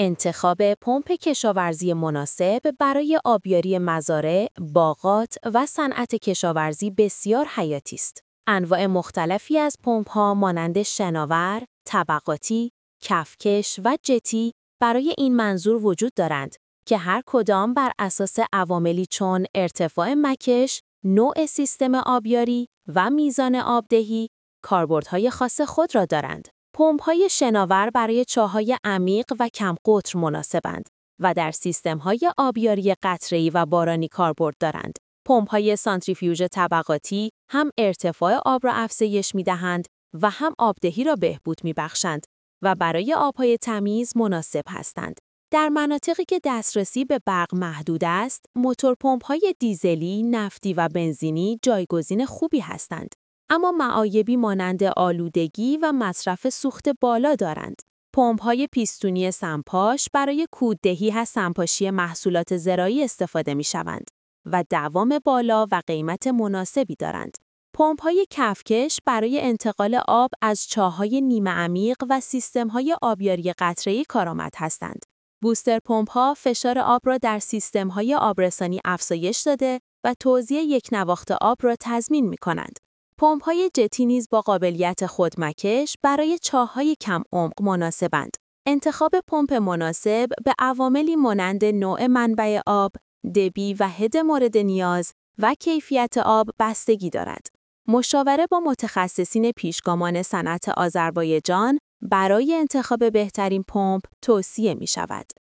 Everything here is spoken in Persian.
انتخاب پمپ کشاورزی مناسب برای آبیاری مزارع، باغات و صنعت کشاورزی بسیار حیاتی است. انواع مختلفی از پمپ‌ها مانند شناور، طبقاتی، کفکش و جتی برای این منظور وجود دارند که هر کدام بر اساس عواملی چون ارتفاع مکش، نوع سیستم آبیاری و میزان آبدهی، کاربردهای خاص خود را دارند. پمپ‌های شناور برای چاه‌های عمیق و کم قطر مناسبند و در سیستم‌های آبیاری قطره‌ای و بارانی کاربرد دارند. پمپ‌های سانتریفیوژ طبقاتی هم ارتفاع آب را افزایش می‌دهند و هم آبدهی را بهبود می‌بخشند و برای آب‌های تمیز مناسب هستند. در مناطقی که دسترسی به برق محدود است، موتور پمپ‌های دیزلی، نفتی و بنزینی جایگزین خوبی هستند. اما معایبی مانند آلودگی و مصرف سوخت بالا دارند. پمپ‌های پیستونی سمپاش برای کوددهی از سمپاشی محصولات زراعی استفاده می‌شوند و دوام بالا و قیمت مناسبی دارند. پمپ‌های کفکش برای انتقال آب از چاه‌های نیمه عمیق و سیستم‌های آبیاری قطره‌ای کارآمد هستند. بوستر پمپ‌ها فشار آب را در سیستم‌های آبرسانی افزایش داده و توزیع یک نواخت آب را تضمین می‌کنند. پمپ‌های جتی نیز با قابلیت خودمکش برای چاه‌های کم عمق مناسبند. انتخاب پمپ مناسب به عواملی مانند نوع منبع آب، دبی و حد مورد نیاز و کیفیت آب بستگی دارد. مشاوره با متخصصین پیشگامان صنعت آذربایجان برای انتخاب بهترین پمپ توصیه می‌شود.